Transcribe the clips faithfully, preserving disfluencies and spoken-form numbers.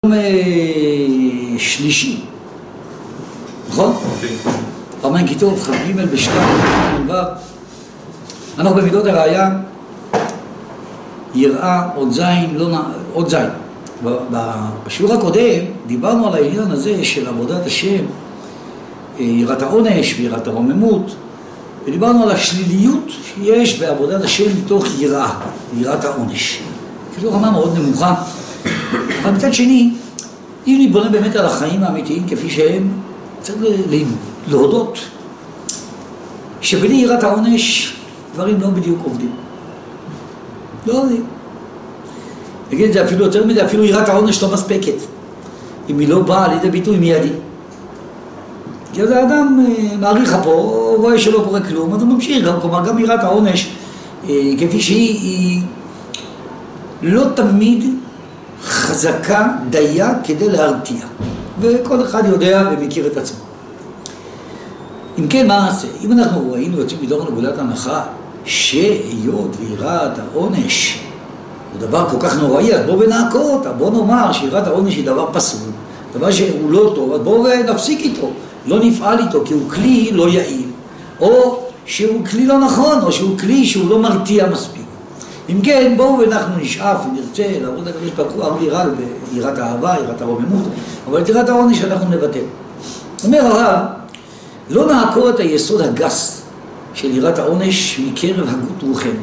יום שלישי, נכון? פעמיים כיתוב, ח"ג בשבט, אנחנו במידות הראייה, יראה עוד זין, לא עוד זין. בשיעור הקודם דיברנו על העניין הזה של עבודת השם, יראת העונש ויראת הרוממות, ודיברנו על השליליות שיש בעבודת השם מתוך יראה, יראת העונש. זו רמה מאוד נמוכה. אבל מצד שני, אם נתבונן באמת על החיים האמיתיים כפי שהם, צריך להודות שבלי יראת העונש דברים לא בדיוק עובדים. לא עובדים. נגיד את זה אפילו יותר מזה, אפילו יראת העונש לא מספקת. אם היא לא באה על ידי ביטוי מיידי. כי אז האדם מעריך פה, רואה שלא קורה כלום, אז הוא ממשיך. כלומר, גם יראת העונש, כפי שהיא, היא לא תמיד חזקה דייה כדי להרתיע, וכל אחד יודע ומכיר את עצמו. אם כן, מה נעשה? אם אנחנו ראינו יוצאים מתוך נקודת הנחה שהיות ויראת העונש הוא דבר כל כך נוראי, אז בואו ונעקור אותה. בואו נאמר שיראת העונש היא דבר פסול, דבר שהוא לא טוב, אז בואו נפסיק איתו, לא נפעל איתו, כי הוא כלי לא יעיל, או שהוא כלי לא נכון, או שהוא כלי שהוא לא מרתיע מספיק. אם כן, בואו ואנחנו נשאף ונרצה לעבוד הקדוש ברוך הוא, הרבה יראה ביראת האהבה, יראת הרוממות, אבל את יראת העונש אנחנו נבטל. אומר הרב, לא נעקור את היסוד הגס של יראת העונש מקרב הגות רוחנו,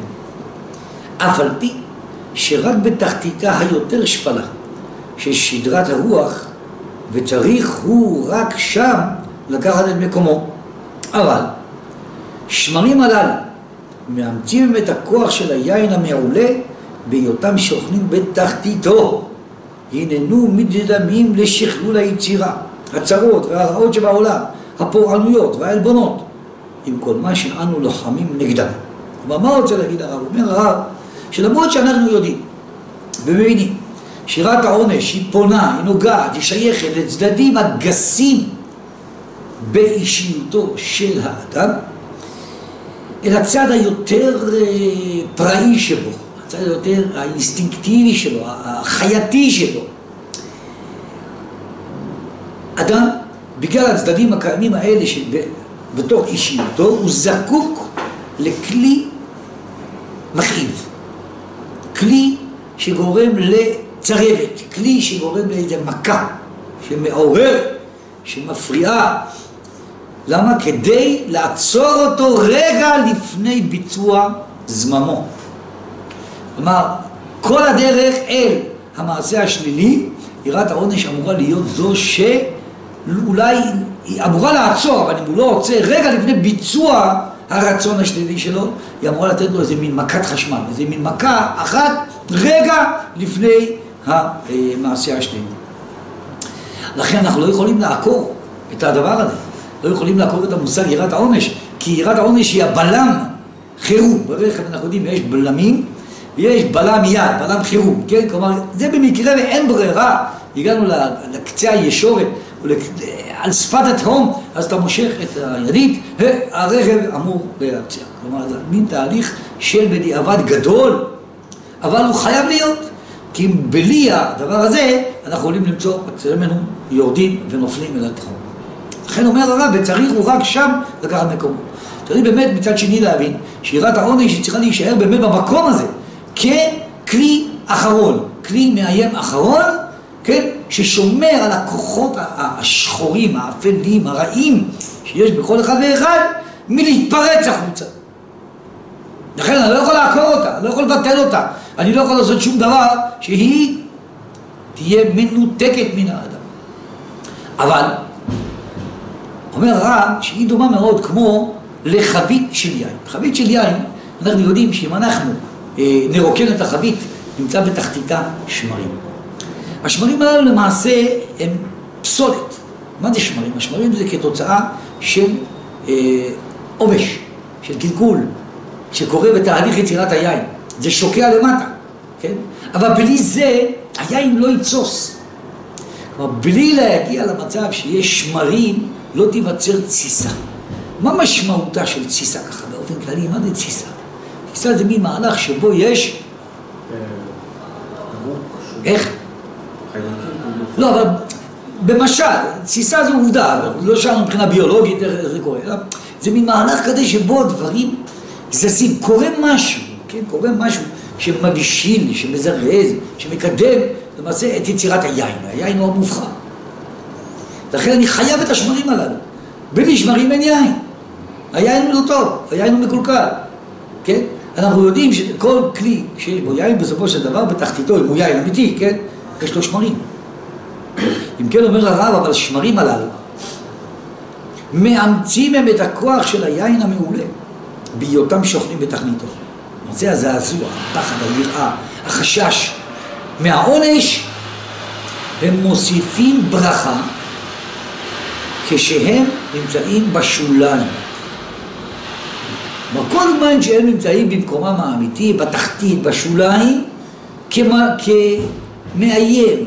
אף על פי שרק בתחתיתה היותר שפלה של שדרת הרוח, וצריך הוא רק שם לקחת את מקומו. אבל שמרים הללו מאמצים את הכוח של היין המעולה בהיותם שוכנים בתחתיתו, הננו מתדמים לשכלול היצירה, הצרות והרעות שבעולם, הפורענויות והעלבונות, עם כל מה שאנו לוחמים נגדם. אבל מה רוצה להגיד הרב? אומר הרב שלמרות שאנחנו יודעים ומבינים שיראת העונש היא פונה, היא נוגעת, היא שייכת לצדדים הגסים באישיותו של האדם, אל הצד היותר פראי שבו, הצד היותר האינסטינקטיבי שלו, החייתי שלו. אדם, בגלל הצדדים הקיימים האלה בתוך אישיותו, הוא זקוק לכלי מכאיב, כלי שגורם לצרבת, כלי שגורם לאיזה מכה, שמעורר, שמפריעה. למה? כדי לעצור אותו רגע לפני ביצוע זממו. כלומר, כל הדרך אל המעשה השלילי, יראת העונש אמורה להיות זו שאולי היא אמורה לעצור, אבל אם הוא לא עוצר רגע לפני ביצוע הרצון השלילי שלו, היא אמורה לתת לו איזה מין מכת חשמל, איזה מין מכה אחת רגע לפני המעשה השלילי. לכן אנחנו לא יכולים לעקור את הדבר הזה. לא יכולים לעקור את המושג יראת העונש, כי יראת העונש היא הבלם חירום. ברכב אנחנו יודעים, יש בלמים ויש בלם יד, בלם חירום, כן? כלומר, זה במקרה ואין ברירה, הגענו לקצה הישורת, על שפת התהום, אז אתה מושך את הידית, והרכב אמור להפציע. כלומר, זה מין תהליך של בדיעבד גדול, אבל הוא חייב להיות, כי בלי הדבר הזה, אנחנו יכולים למצוא אצלנו יורדים ונופלים אל התהום. לכן אומר הרב, וצריך הוא רק שם לקחת מקומו. צריך באמת מצד שני להבין שיראת העונש היא צריכה להישאר באמת במקום הזה ככלי אחרון, כלי מאיים אחרון, כן? ששומר על הכוחות השחורים, האפלים, הרעים שיש בכל אחד ואחד מלהתפרץ החוצה. לכן אני לא יכול לעקור אותה, אני לא יכול לבטל אותה, אני לא יכול לעשות שום דבר שהיא תהיה מנותקת מן האדם. אבל אומר הרב שהיא דומה מאוד כמו לחבית של יין. חבית של יין, אנחנו יודעים שאם אנחנו אה, נרוקן את החבית, נמצא בתחתיתה שמרים. השמרים האלו למעשה הם פסולת. מה זה שמרים? השמרים זה כתוצאה של אה, עובש, של קלקול, שקורה בתהליך יצירת היין. זה שוקע למטה, כן? אבל בלי זה היין לא יצוס. כלומר, בלי להגיע למצב שיש שמרים, לא תיווצר תסיסה. מה משמעותה של תסיסה ככה באופן כללי? מה זה תסיסה? תסיסה זה מין מהלך שבו יש... איך? לא, אבל במשל, תסיסה זו עובדה, לא שאלנו מבחינה ביולוגית איך זה קורה, אלא זה מין מהלך כזה שבו הדברים זזים, קורה משהו, כן? קורה משהו שמבשיל, שמזרז, שמקדם למעשה את יצירת היין, היין הוא המובחר. לכן אני חייב את השמרים הללו, בלי שמרים אין יין, היין הוא לא טוב, היין הוא מקולקל, כן? אנחנו יודעים שכל כלי שיש בו יין בסופו של דבר בתחתיתו, אם הוא יין אמיתי, כן? יש לו שמרים. אם כן אומר הרב, אבל השמרים הללו מאמצים הם את הכוח של היין המעולה בהיותם שוכנים בתכניתו. זה הזעזוע, הפחד, היראה, החשש מהעונש, הם מוסיפים ברכה כשהם נמצאים בשוליים. כל זמן שהם נמצאים במקומם האמיתי, בתחתית, בשוליים, כמה, כמאיים,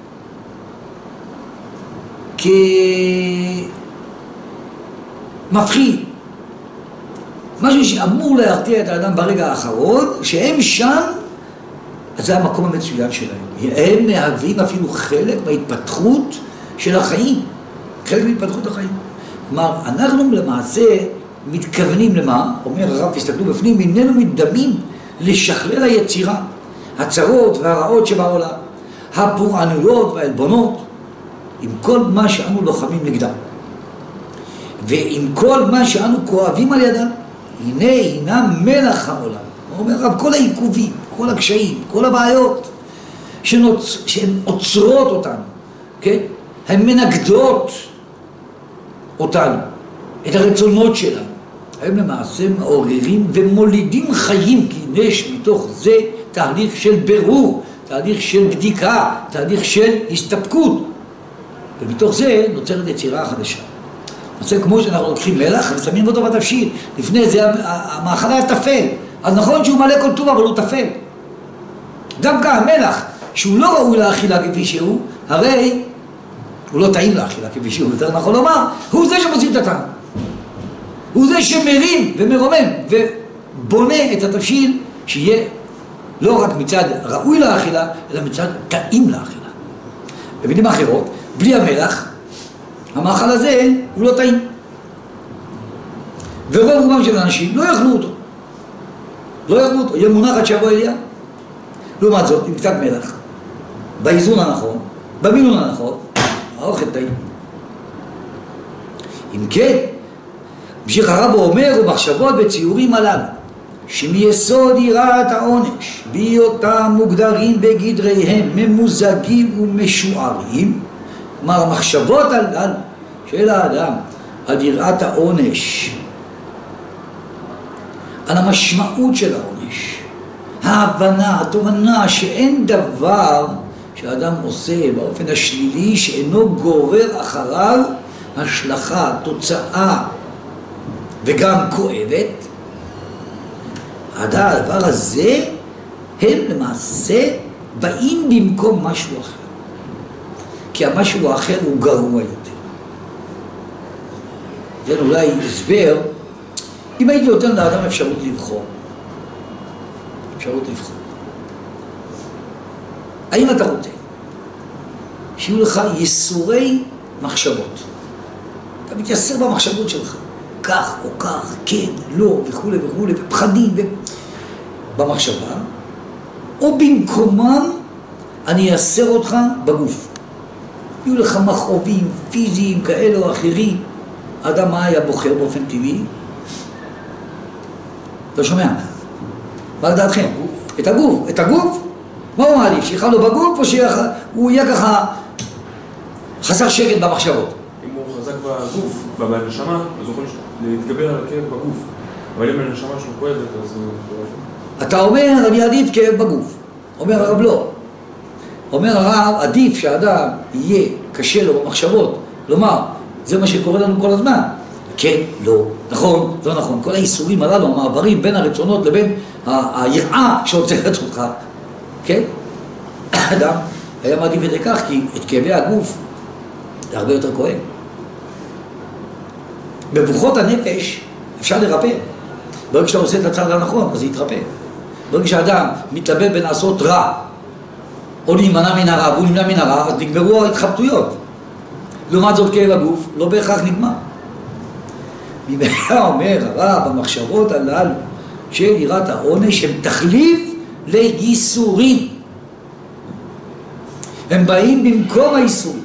כמפחיד, משהו שאמור להרתיע את האדם ברגע האחרון, שהם שם, אז זה המקום המצוין שלהם. הם מהווים אפילו חלק מההתפתחות של החיים, חלק מההתפתחות החיים. כלומר, אנחנו למעשה מתכוונים למה? אומר הרב, תסתכלו בפנים, איננו מתדמים לשכלל היצירה, הצרות והרעות שבעולם, הפורענויות והעלבונות, עם כל מה שאנו לוחמים נגדם, ועם כל מה שאנו כואבים על ידם, הנה הנה מלח העולם. הוא אומר הרב, כל העיכובים, כל הקשיים, כל הבעיות שנוצ... שהן עוצרות אותנו, כן? הן מנגדות אותנו, את הרצונות שלנו. הם למעשה מעוררים ומולידים חיים, כי יש מתוך זה תהליך של ברור, תהליך של בדיקה, תהליך של הסתפקות. ומתוך זה נוצרת יצירה חדשה. זה כמו שאנחנו לוקחים מלח ושמים אותו בתבשיל. לפני זה המאכל היה תפל. אז נכון שהוא מלא כל טוב, אבל הוא תפל. דווקא המלח, שהוא לא ראוי לאכילה כפי שהוא, הרי הוא לא טעים לאכילה כפי שהוא, יותר נכון לומר, הוא זה שמוצאים את הטעם. הוא זה שמרים ומרומם ובונה את התבשיל שיהיה לא רק מצד ראוי לאכילה, אלא מצד טעים לאכילה. במילים אחרות, בלי המלח, המאכל הזה הוא לא טעים. ורוב רובם של האנשים לא יאכלו אותו. לא יאכלו אותו, יהיה מונח עד שיבוא אליה. לעומת זאת, עם קצת מלח, באיזון הנכון, במינון הנכון, האוכל טעים. אם כן, המשיך הרב אומר, ומחשבות וציורים הללו, שמיסוד יראת העונש, בהיותם מוגדרים בגדריהם, ממוזגים ומשוערים, כלומר המחשבות הללו של האדם על יראת העונש, על המשמעות של העונש, ההבנה, התובנה שאין דבר שהאדם עושה באופן השלילי שאינו גורר אחריו השלכה, תוצאה וגם כואבת, הדבר הזה הם למעשה באים במקום משהו אחר, כי המשהו האחר הוא גרוע יותר. זה אולי הסבר, אם הייתי נותן לאדם אפשרות לבחור, אפשרות לבחור. האם אתה רוצה שיהיו לך ייסורי מחשבות? אתה מתייסר במחשבות שלך, כך או כך, כן, לא, וכו' וכו', ופחדים ו... במחשבה, או במקומם אני אייסר אותך בגוף. יהיו לך מכאובים פיזיים כאלה או אחרים. האדם מה היה בוחר באופן טבעי? לא שומע. מה לדעתכם? את הגוף. את הגוף? מה הוא מעדיף? שיחל לו בגוף או שהוא יהיה ככה חסר שקט במחשבות? אם הוא חזק בגוף, בנשמה, אז הוא יכול להתגבר על הכאב בגוף. אבל אם הנשמה שלו כואבת, אז הוא... אתה אומר, אני עדיף כאב בגוף. אומר הרב לא. אומר הרב, עדיף שהאדם יהיה קשה לו במחשבות. לומר, זה מה שקורה לנו כל הזמן. כן, לא, נכון, לא נכון. כל האיסורים הללו, המעברים בין הרצונות לבין היראה שעוצרת אותך. כן? האדם היה מעדיף את זה כך, כי את כאבי הגוף זה הרבה יותר כואב. מבוכות הנפש אפשר לרפא. ברגע שאתה עושה את הצד הנכון, אז זה יתרפא. ברגע שהאדם מתלבט בין לעשות רע או להימנע מן הרע, והוא נמנע מן הרע, אז נגמרו ההתחבטויות. לעומת זאת כאב הגוף לא בהכרח נגמר. ממילא אומר הרב, במחשבות הללו של יראת העונש הם תחליף לייסורים. הם באים במקום האיסורים.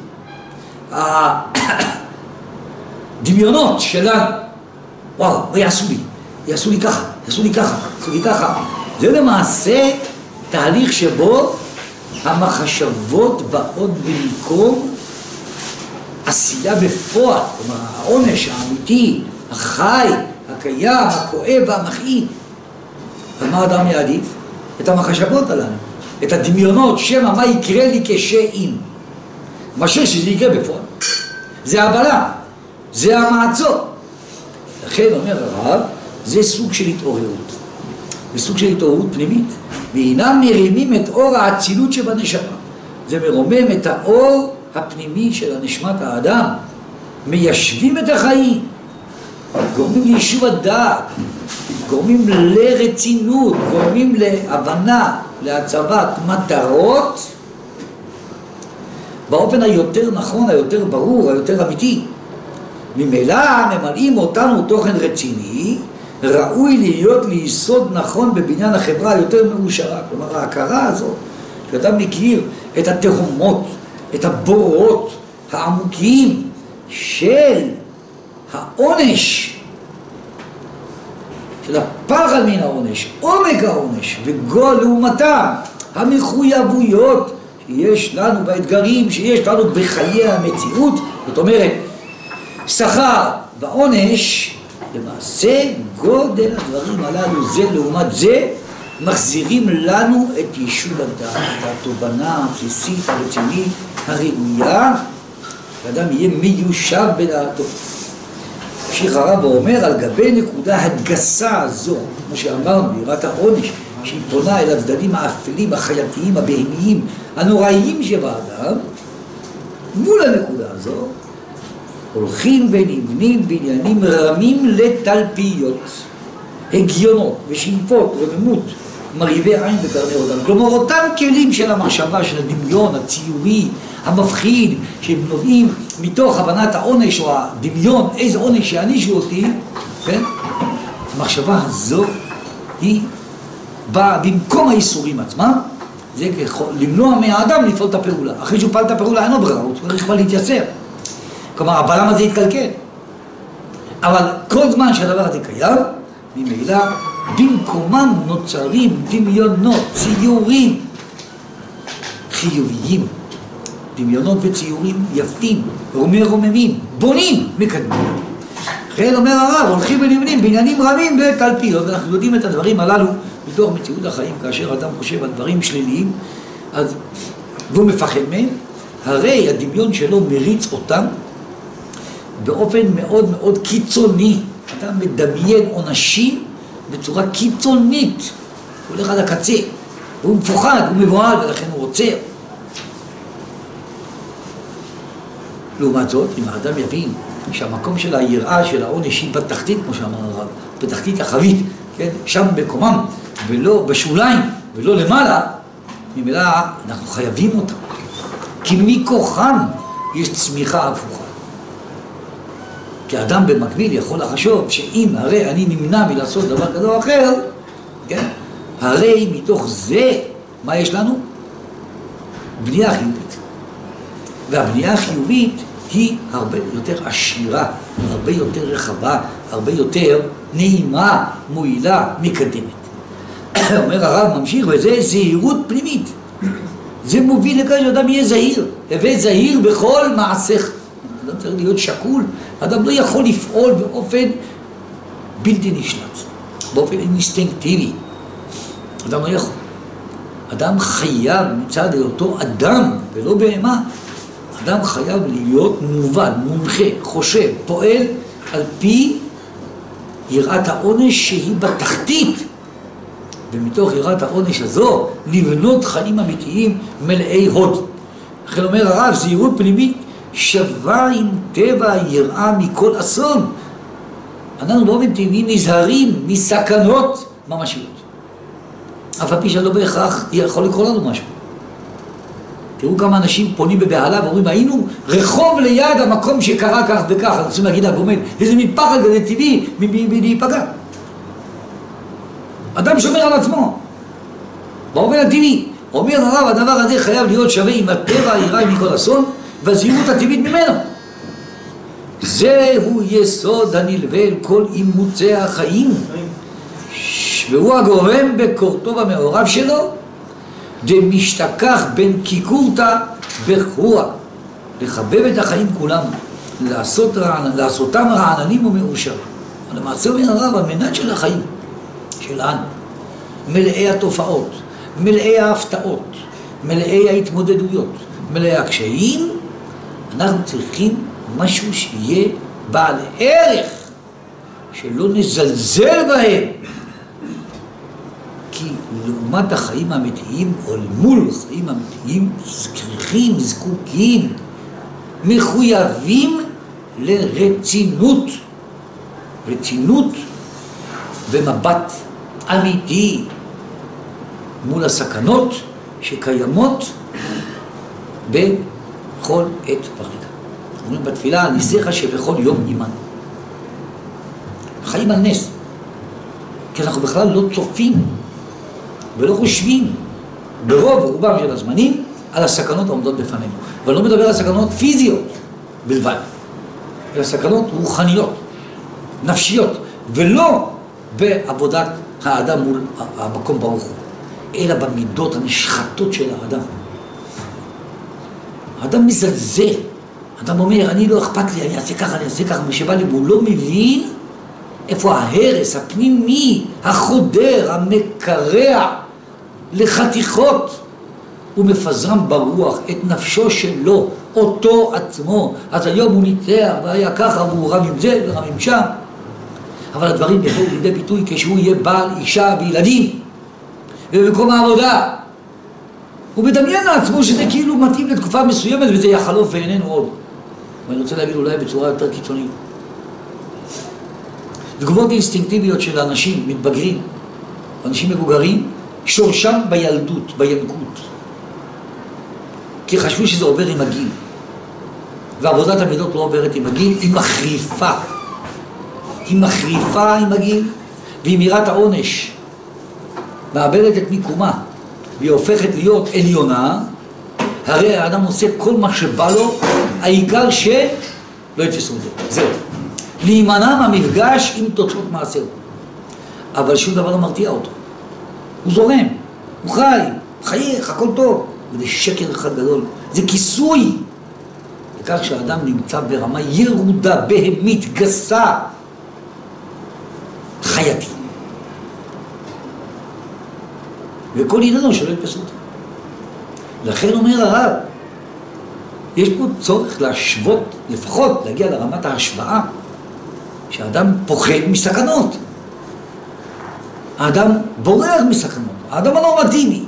הדמיונות שלנו, וואו, מה יעשו לי? יעשו לי ככה, יעשו לי ככה, יעשו לי ככה. זה למעשה תהליך שבו המחשבות באות במקום עשייה בפועל, כלומר העונש האמיתי, החי, הקיים, הכואב והמכאיב. ומה אדם יעדיף? את המחשבות הללו, את הדמיונות, שמה מה יקרה לי כשאם. מאשר שזה יקרה בפועל. זה הבלה, זה המעצור. לכן אומר הרב, זה סוג של התעוררות. זה סוג של התעוררות פנימית. והינם מרימים את אור האצילות שבנשמה. זה מרומם את האור הפנימי של הנשמת האדם. מיישבים את החיים. גורמים ליישוב הדעת. גורמים לרצינות. גורמים להבנה, להצבת מטרות. באופן היותר נכון, היותר ברור, היותר אמיתי. ממילא ממלאים אותנו תוכן רציני, ראוי להיות ליסוד נכון בבניין החברה היותר מאושרה. כלומר, ההכרה הזאת, שאתה מכיר את התהומות, את הבורות העמוקים של העונש, של הפחד מן העונש, עומק העונש, וגול לעומתם, המחויבויות שיש לנו באתגרים, שיש לנו בחיי המציאות. זאת אומרת, שכר ועונש, למעשה גודל הדברים הללו זה לעומת זה מחזירים לנו את יישוב הדעת, את התובנה הבסיסית הרצינית הראויה, שאדם יהיה מיושב בדעתו. המשיך הרב ואומר על גבי נקודה הדגסה הזו, כמו שאמרנו, יראת העונש, שהיא פונה אל הצדדים האפלים, החייתיים, הבהמיים, הנוראיים שבאדם, מול הנקודה הזו הולכים ונבנים בניינים רמים לתלפיות, הגיונות ושאיפות, רוממות, מרהיבי עין וקרני אותם. כלומר, אותם כלים של המחשבה, של הדמיון, הציורי, המפחיד, שהם נובעים מתוך הבנת העונש או הדמיון, איזה עונש שיענישו אותי, כן? המחשבה הזו היא באה במקום האיסורים עצמם, זה למנוע מהאדם לפעול את הפעולה. אחרי שהוא פעל את הפעולה אין לו ברירה, הוא צריך כבר להתייצר. כלומר, הבלם הזה יתקלקל. אבל כל זמן שהדבר הזה קיים, ממילא במקומם נוצרים דמיונות, ציורים חיוביים. דמיונות וציורים יפים, רוממים, בונים, מקדמים. לכן אומר הרב, הולכים ונבנים בעניינים רבים ותלפיות, ואנחנו יודעים את הדברים הללו מתוך מציאות החיים, כאשר אדם חושב על דברים שליליים, אז והוא מפחד מהם, הרי הדמיון שלו מריץ אותם באופן מאוד מאוד קיצוני. אתה מדמיין עונשים בצורה קיצונית, הוא הולך עד הקצה, והוא מפוחד, הוא מבוהל, ולכן הוא רוצה. לעומת זאת, אם האדם יבין שהמקום של היראה של העונש היא בתחתית, כמו שאמר הרב, בתחתית החבית, כן? שם במקומם, ולא בשוליים, ולא למעלה, ממילא אנחנו חייבים אותם. כי מכוחם יש צמיחה הפוכה. כי האדם במקביל יכול לחשוב שאם הרי אני נמנע מלעשות דבר כזה או אחר, כן? הרי מתוך זה, מה יש לנו? בנייה חיובית. והבנייה החיובית היא הרבה יותר עשירה, הרבה יותר רחבה, הרבה יותר נעימה, מועילה, מקדמת. אומר הרב ממשיך, וזה זהירות פנימית. זה מוביל לכך שאדם יהיה זהיר, הווה זהיר בכל מעשיך. אדם צריך להיות שקול, אדם לא יכול לפעול באופן בלתי נשלט, באופן אינסטינקטיבי. אדם לא יכול. אדם חייב מצד היותו אדם ולא בהמה. אדם חייב להיות מובן, מונחה, חושב, פועל על פי יראת העונש שהיא בתחתית. ומתוך יראת העונש הזו לבנות חיים אמיתיים מלאי הוד. לכן אומר הרב, זהירות פנימית שווה עם טבע יראה מכל אסון. אנחנו באופן טבעי נזהרים מסכנות ממשיות. אף על פי שלא בהכרח יכול לקרוא לנו משהו. תראו כמה אנשים פונים בבהלה ואומרים, היינו רחוב ליד המקום שקרה כך וכך. אז רוצים להגיד לגומל, איזה מין פחד כזה טבעי מלהיפגע. אדם שומר על עצמו. באופן הטבעי. אומר הרב, הדבר הזה חייב להיות שווה עם הטבע היראה מכל אסון, והזהירות הטבעית ממנו. זהו יסוד הנלווה אל כל אימוצי החיים, והוא הגורם בקורתו במעורב שלו, דמשתכח בין קיקורתא בחורה, לחבב את החיים כולם, לעשות רענ... לעשותם רעננים ומאושרים. למעשה אומר הרב, המנהג של החיים שלנו, מלאי התופעות, מלאי ההפתעות, מלאי ההתמודדויות, מלאי הקשיים, אנחנו צריכים משהו שיהיה בעל ערך, שלא נזלזל בהם. כי לעומת החיים האמיתיים, או מול החיים האמיתיים, צריכים, זקוקים, מחויבים לרצינות. רצינות ומבט אמיתי מול הסכנות שקיימות בכל עת ורגע. אומרים בתפילה, ניסיך שבכל יום עימנו. חיים על נס. כי אנחנו בכלל לא צופים ולא חושבים ברוב רובם של הזמנים על הסכנות העומדות בפנינו. אבל לא מדבר על סכנות פיזיות בלבד, אלא סכנות רוחניות, נפשיות, ולא בעבודת האדם מול המקום ברוך הוא, אלא במידות הנשחטות של האדם. האדם מזלזל, האדם אומר, אני לא אכפת לי, אני אעשה ככה, אני אעשה ככה, משבא לי, והוא לא מבין איפה ההרס הפנימי, החודר, המקרע לחתיכות, הוא מפזרם ברוח את נפשו שלו, אותו עצמו. אז היום הוא ניצח והיה ככה, והוא רב עם זה ורב עם שם. אבל הדברים יבואו לידי ביטוי כשהוא יהיה בעל אישה וילדים ובמקום העבודה. הוא מדמיין לעצמו שזה כאילו מתאים לתקופה מסוימת וזה יחלוף ואיננו עוד. ואני רוצה להגיד אולי בצורה יותר קיצונית. תגובות אינסטינקטיביות של אנשים מתבגרים, אנשים מבוגרים, שורשם בילדות, בינקות. כי חשבו שזה עובר עם הגיל. ועבודת המידות לא עוברת עם הגיל, היא מחריפה. היא מחריפה עם הגיל, והיא מירת העונש. מאבדת את מיקומה, והיא הופכת להיות עליונה. הרי האדם עושה כל מה שבא לו, העיקר שלא יתפסו את זה. זהו. להימנע מהמפגש עם תוצאות מעשהו. אבל שום דבר לא מרתיע אותו. הוא זורם, הוא חי, חייך, הכל טוב. וזה שקר אחד גדול. זה כיסוי. וכך שהאדם נמצא ברמה ירודה, בהמית, גסה, חייתי. וכל עניינו שלא יתפסו אותו. לכן אומר הרב, יש פה צורך להשוות, לפחות להגיע לרמת ההשוואה, שהאדם פוחד מסכנות. האדם בורר מסכנות. האדם הנורמטיבי.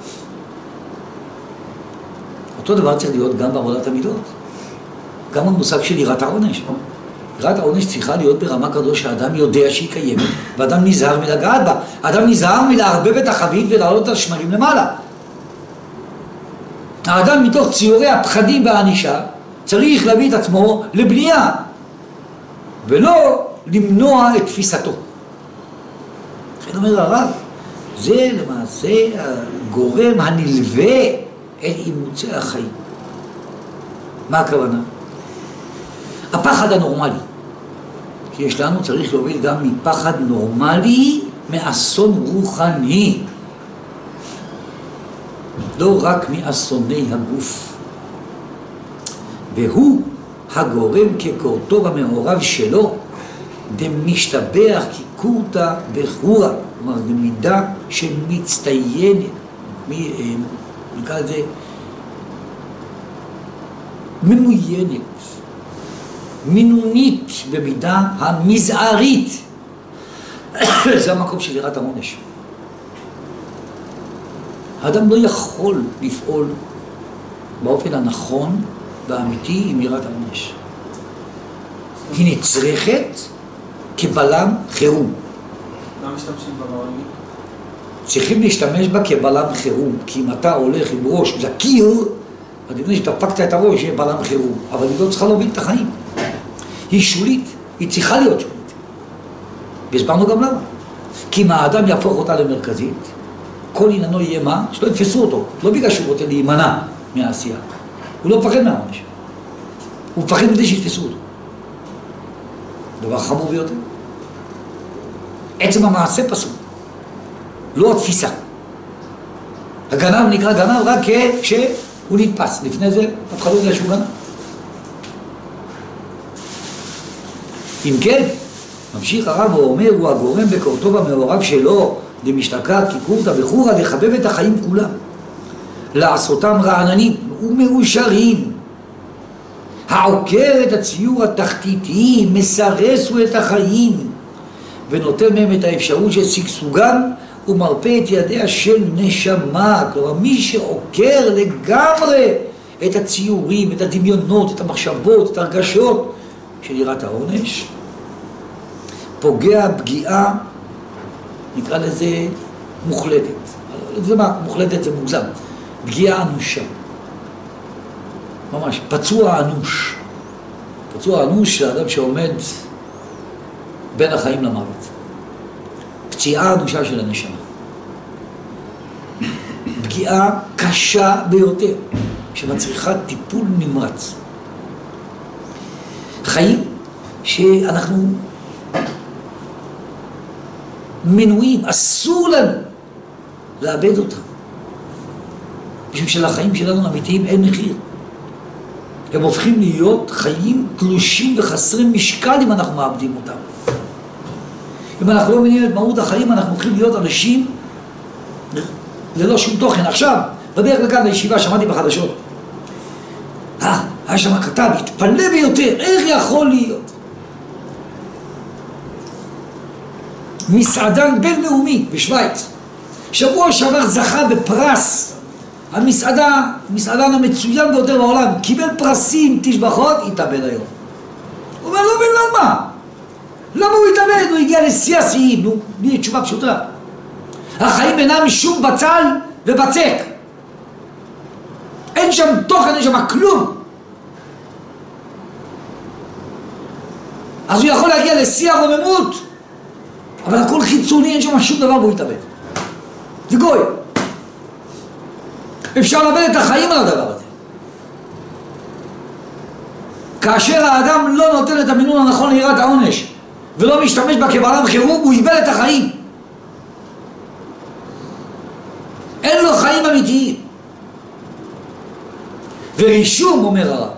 אותו דבר צריך להיות גם בעבודת המידות. גם המושג של יראת העונש. יראת העונש צריכה להיות ברמה כזו שהאדם יודע שהיא קיימת, ואדם נזהר מלגעת בה. האדם נזהר מלערבב את החבית ולעלות את השמרים למעלה. האדם מתוך ציורי הפחדים והענישה צריך להביא את עצמו לבנייה, ולא למנוע את תפיסתו. לכן אומר הרב, זה למעשה הגורם הנלווה אל אימוצי החיים. מה הכוונה? הפחד הנורמלי. כי יש לנו צריך להוביל גם מפחד נורמלי, מאסון רוחני. לא רק מאסוני הגוף. והוא הגורם כקורתו במעורב שלו, דמשתבח כקורתא בחורה. כלומר, במידה שמצטיינת, נקרא את זה, ממוינת, מינונית במידה המזערית. זה המקום של יראת העונש. האדם לא יכול לפעול באופן הנכון והאמיתי עם יראת העונש. היא נצרכת כבלם חירום. לא משתמשים בה בעולמי? צריכים להשתמש בה כבלם חירום, כי אם אתה הולך עם ראש לקיר, אז לפני שדפקת את הראש, יהיה בעלם חירום, אבל היא לא צריכה להוביל את החיים. היא שולית, היא צריכה להיות שולית. והסברנו גם למה. כי אם האדם יהפוך אותה למרכזית, כל עניינו יהיה מה? שלא יתפסו אותו. לא בגלל שהוא רוצה להימנע מהעשייה. הוא לא מפחד מהעונש. הוא מפחד מזה שיתפסו אותו. דבר חמור ביותר. עצם המעשה פסול. לא התפיסה. הגנב נקרא גנב רק כשהוא נתפס. לפני זה, אף אחד לא יודע שהוא גנב. אם כן, ממשיך הרב ואומר, הוא הגורם בקורתו במעורב שלו, דמשתקע כיכורתא בחורא, לחבב את החיים כולם. לעשותם רעננים ומאושרים. העוקר את הציור התחתיתי, מסרסו את החיים, ונותן מהם את האפשרות של שגשוגם, ומרפא את ידיה של נשמה. כלומר, מי שעוקר לגמרי את הציורים, את הדמיונות, את המחשבות, את הרגשות של יראת העונש, פוגע פגיעה, נקרא לזה מוחלטת. זה מה? מוחלטת זה מוגזם. פגיעה אנושה. ממש, פצוע אנוש. פצוע אנוש זה אדם שעומד בין החיים למוות. פציעה אנושה של הנשמה. פגיעה קשה ביותר, שמצריכה טיפול נמרץ. חיים שאנחנו מנועים, אסור לנו לאבד אותם. משום שלחיים שלנו אמיתיים אין מחיר. הם הופכים להיות חיים תלושים וחסרים משקל אם אנחנו מאבדים אותם. אם אנחנו לא מבינים את מהות החיים, אנחנו הולכים להיות אנשים ללא שום תוכן. עכשיו, בדרך לכאן לישיבה שמעתי בחדשות. אה, היה שם כתב, התפלא ביותר, איך יכול להיות? מסעדן בינלאומי בשוויץ, שבוע שעבר זכה בפרס, המסעדה, מסעדן המצוין ביותר בעולם, קיבל פרסים, תשבחות, התאבד היום. הוא אומר, לא מבין למה. למה הוא התאבד? הוא הגיע לשיא השיאים. נו, בלי תשובה פשוטה. החיים אינם שום בצל ובצק. אין שם תוכן, אין שם כלום. אז הוא יכול להגיע לשיא הרוממות, אבל הכל חיצוני, אין שם שום דבר והוא התאבד. זה גוי. אפשר לאבד את החיים על הדבר הזה. כאשר האדם לא נותן את המינון הנכון ליראת העונש ולא משתמש בה כבעלם חירום, הוא איבד את החיים. אין לו חיים אמיתיים. ורישום, אומר הרב,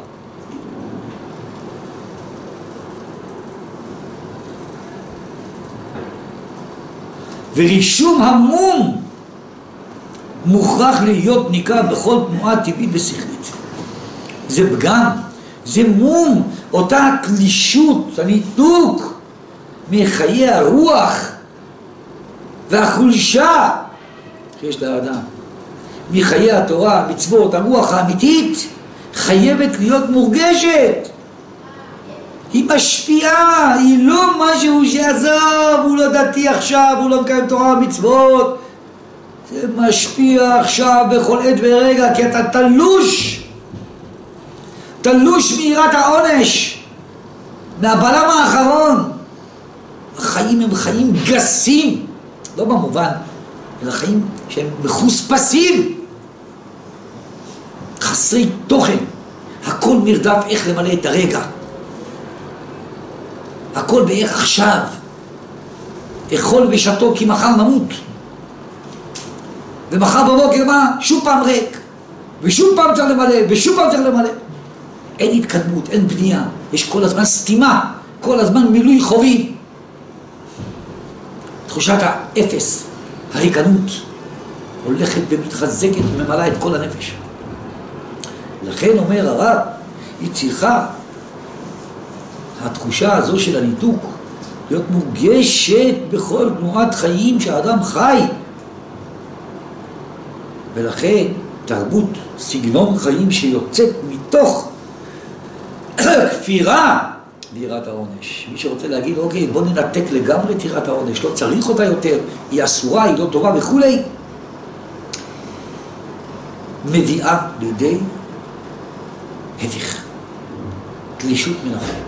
ורישום המום מוכרח להיות ניכר בכל תנועה טבעית ושכלית. זה פגם, זה מום, אותה קלישות, הניתוק מחיי הרוח והחולשה שיש לאדם, מחיי התורה, מצוות, הרוח האמיתית חייבת להיות מורגשת. היא משפיעה, היא לא משהו שעזב, הוא לא דתי עכשיו, הוא לא מקיים תורה ומצוות. זה משפיע עכשיו בכל עת ורגע, כי אתה תלוש, תלוש מיראת העונש, מהבלם האחרון. החיים הם חיים גסים, לא במובן, אלא חיים שהם מחוספסים, חסרי תוכן. הכל מרדף איך למלא את הרגע. הכל באיך עכשיו. אכול ושתו כי מחר נמות. ומחר בבוקר מה? שוב פעם ריק. ושוב פעם צריך למלא, ושוב פעם צריך למלא. אין התקדמות, אין בנייה. יש כל הזמן סתימה, כל הזמן מילוי חורים. תחושת האפס, הריקנות, הולכת ומתחזקת וממלאה את כל הנפש. לכן אומר הרב, היא צריכה, התחושה הזו של הניתוק, להיות מורגשת בכל תנועת חיים שהאדם חי. ולכן תרבות, סגנון חיים שיוצאת מתוך כפירה ליראת העונש. מי שרוצה להגיד, אוקיי, בוא ננתק לגמרי את יראת העונש, לא צריך אותה יותר, היא אסורה, היא לא טובה וכו', מביאה לידי הפך, תלישות מן החיים.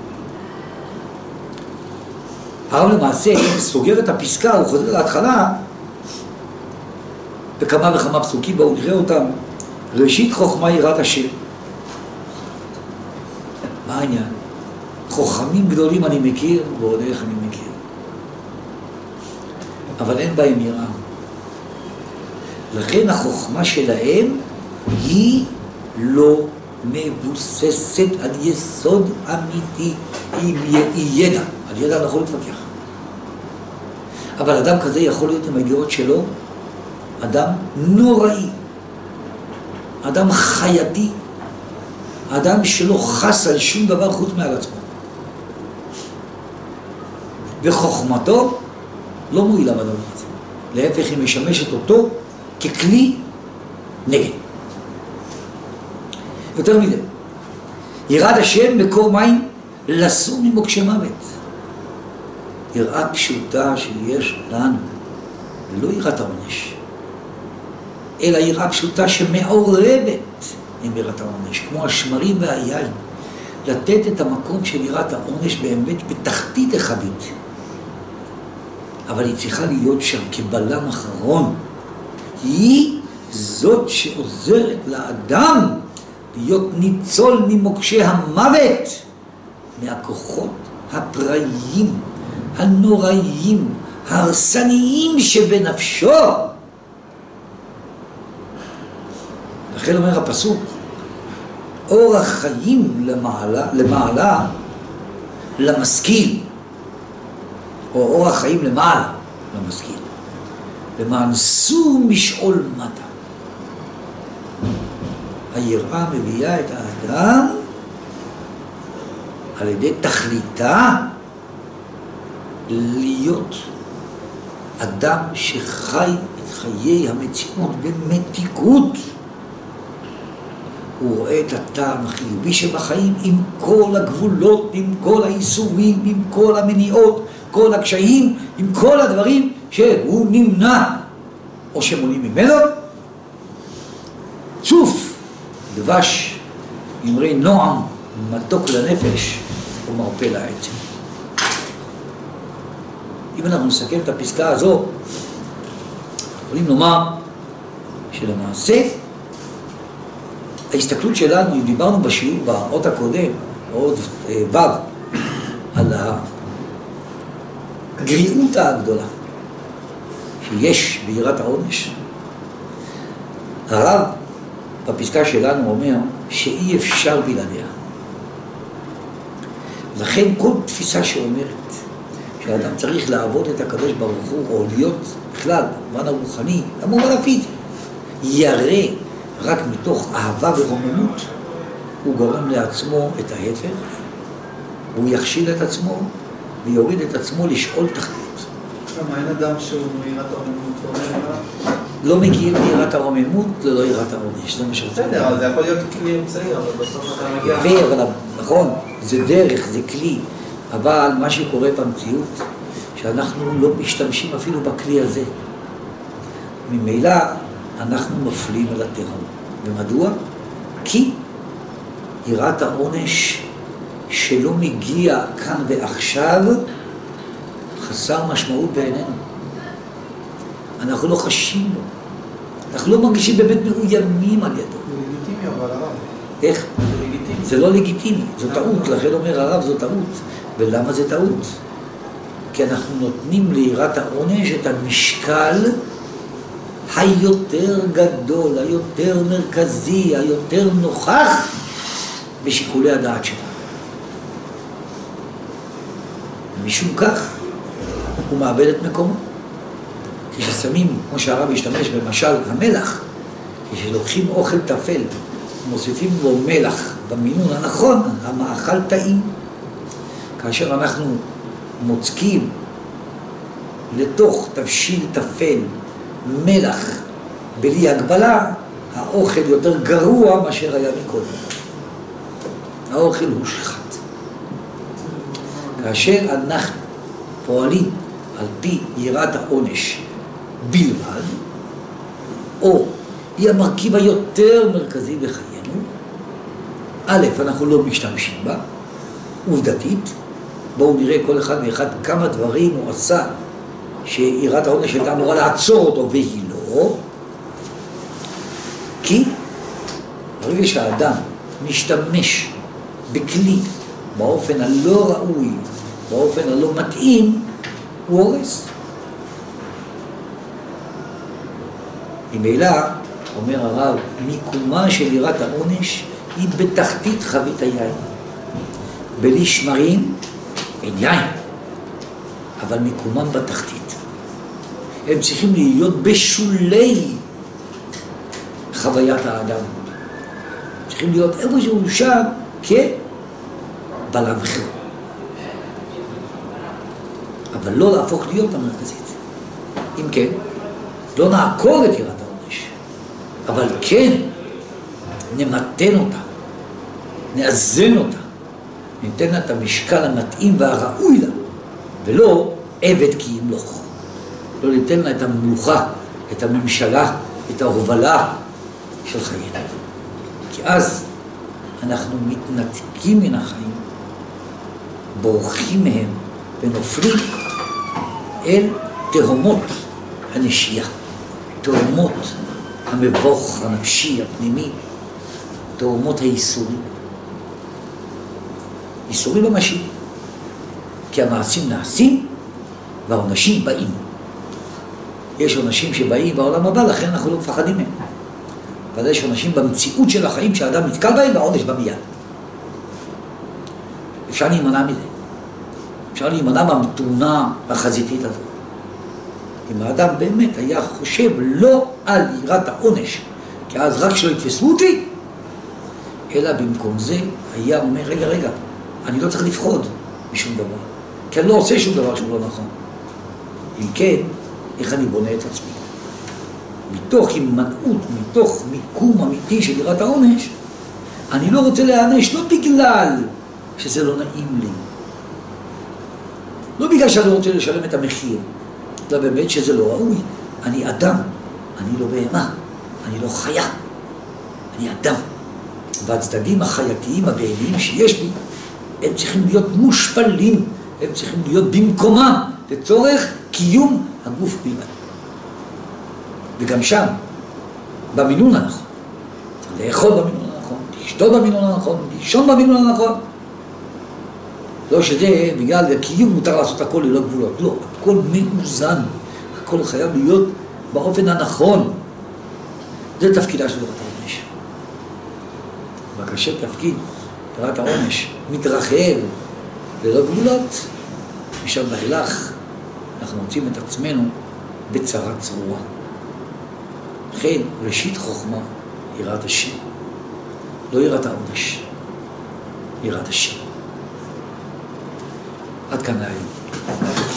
הרב למעשה סוגר את הפסקה, הוא חוזר להתחלה, בכמה וכמה פסוקים, בואו נראה אותם. ראשית חוכמה יראת השם. מה העניין? חוכמים גדולים אני מכיר, ועוד איך אני מכיר. אבל אין בהם יראה. לכן החוכמה שלהם היא לא מבוססת על יסוד אמיתי, היא ידע. על ידע אני יכול להתווכח. אבל אדם כזה יכול להיות עם הידיעות שלו אדם נוראי, אדם חייתי, אדם שלא חס על שום דבר חוץ מעל עצמו. וחוכמתו לא מועילה בדבר הזה. להפך, היא משמשת אותו ככלי נגד. יותר מזה, יראת השם מקור מים לסור ממוקשי מוות. יראה פשוטה שיש לנו, ולא יראת העונש, אלא יראה פשוטה שמעורבת עם יראת העונש, כמו השמרים והיין. לתת את המקום של יראת העונש באמת בתחתית החבית. אבל היא צריכה להיות שם כבלם אחרון. היא זאת שעוזרת לאדם להיות ניצול ממוקשי המוות, מהכוחות הפראיים, הנוראיים, ההרסניים שבנפשו. לכן אומר הפסוק, אורח חיים למעלה, למעלה למשכיל, או אורח חיים למעלה למשכיל, למען סור משאול מטה. היראה מביאה את האדם על ידי תכליתה להיות אדם שחי את חיי המציאות במתיקות. הוא רואה את הטעם החיובי שבחיים עם כל הגבולות, עם כל האיסורים, עם כל המניעות, כל הקשיים, עם כל הדברים שהוא נמנע או שמונים ממנו. צוף, דבש, אמרי נועם, מתוק לנפש ומרפא לעצם. אם אנחנו נסכם את הפסקה הזו, יכולים לומר שלמעשה ההסתכלות שלנו, אם דיברנו בשיעור באות הקודם, עוד ו' על הגריעות הגדולה שיש ביראת העונש, הרב בפסקה שלנו אומר שאי אפשר בלעדיה. לכן כל תפיסה שאומרת שהאדם צריך לעבוד את הקדוש ברוך הוא, או להיות בכלל במובן הרוחני, במובן הפיזי, ירא רק מתוך אהבה ורוממות, הוא גורם לעצמו את ההפך, הוא יכשיל את עצמו ויוריד את עצמו לשאול תחתית. כמה אין אדם שהוא מיראת הרוממות? לא מגיעים ליראת הרוממות, ללא יראת העונש, זה מה שרוצה. בסדר, אבל זה יכול להיות כלי אמצעי, אבל בסוף אתה מגיע... יפה, אבל נכון, זה דרך, זה כלי, אבל מה שקורה במציאות, שאנחנו לא משתמשים אפילו בכלי הזה. ממילא אנחנו מפלים על התהום. ומדוע? כי יראת העונש שלא מגיע כאן ועכשיו חסר משמעות בעינינו. אנחנו לא חשים בו. אנחנו לא מרגישים באמת מאוימים על ידו. זה לגיטימי אבל הרב. איך? זה לגיטימי. זה לא לגיטימי, זו טעות, לכן אומר הרב זו טעות. ולמה זה טעות? כי אנחנו נותנים ליראת העונש את המשקל היותר גדול, היותר מרכזי, היותר נוכח בשיקולי הדעת שלנו. משום כך הוא מאבד את מקומו. כששמים, כמו שהרב השתמש במשל המלח, כשלוקחים אוכל תפל, מוסיפים בו מלח במינון הנכון, המאכל טעים. כאשר אנחנו מוצקים לתוך תבשיל תפל מלח בלי הגבלה, האוכל יותר גרוע מאשר היה מקודם. האוכל הוא שחט. כאשר אנחנו פועלים על פי יראת העונש בלבד, או היא המרכיב היותר מרכזי בחיינו, א', אנחנו לא משתמשים בה, עובדתית. בואו נראה כל אחד ואחד כמה דברים הוא עשה שיראת העונש הייתה אמורה לעצור אותו והיא לא. כי ברגע שהאדם משתמש בכלי באופן הלא ראוי, באופן הלא מתאים, הוא הורס. ממילא, אומר הרב, מיקומה של יראת העונש היא בתחתית חבית היין. בלי שמרים אין יין, אבל מיקומם בתחתית. הם צריכים להיות בשולי חוויית האדם. צריכים להיות איפשהו שם כבלם אחר. אבל לא להפוך להיות המרכזית. אם כן, לא נעקור את יראת העונש, אבל כן נמתן אותה, נאזן אותה, ניתן לה את המשקל המתאים והראוי לה, ולא עבד כי ימלוך. לא ניתן לה את המלוכה, את הממשלה, את ההובלה של חיינו. כי אז אנחנו מתנתקים מן החיים, בורחים מהם ונופלים אל תהומות הנשייה, תהומות המבוך הנפשי הפנימי, תהומות הייסורים. ייסורים ממשיים, כי המעשים נעשים והעונשים באים. יש עונשים שבאים בעולם הבא, לכן אנחנו לא מפחדים מהם. אבל יש עונשים במציאות של החיים שהאדם נתקל בהם והעונש בא מיד. אפשר להימנע מזה. אפשר להימנע מהתאונה החזיתית הזאת. אם האדם באמת היה חושב לא על יראת העונש, כי אז רק שלא יתפסו אותי, אלא במקום זה היה אומר, רגע, רגע, אני לא צריך לפחוד משום דבר, כי אני לא עושה שום דבר שהוא לא נכון. אם כן, איך אני בונה את עצמי? מתוך הימנעות, מתוך מיקום אמיתי של יראת העונש, אני לא רוצה להענש, לא בגלל שזה לא נעים לי, לא בגלל שאני לא רוצה לשלם את המחיר, אלא באמת שזה לא ראוי. אני אדם, אני לא בהמה, אני לא חיה, אני אדם. והצדדים החייתיים הבהמיים שיש בי, הם צריכים להיות מושפלים, הם צריכים להיות במקומם, לצורך קיום הגוף בלבד. וגם שם, במינון הנכון, לאכול במינון הנכון, לשתות במינון הנכון, לישון במינון הנכון. לא שזה בגלל הקיום מותר לעשות הכל ללא גבולות, לא, הכל מאוזן, הכל חייב להיות באופן הנכון. זה תפקידה של יראת העונש. וכאשר תפקיד יראת העונש מתרחב ללא גבולות, משם ואילך אנחנו מוצאים את עצמנו בצרה צרורה. לכן ראשית חוכמה יראת השם, לא יראת העונש, יראת השם. עד כאן להיום.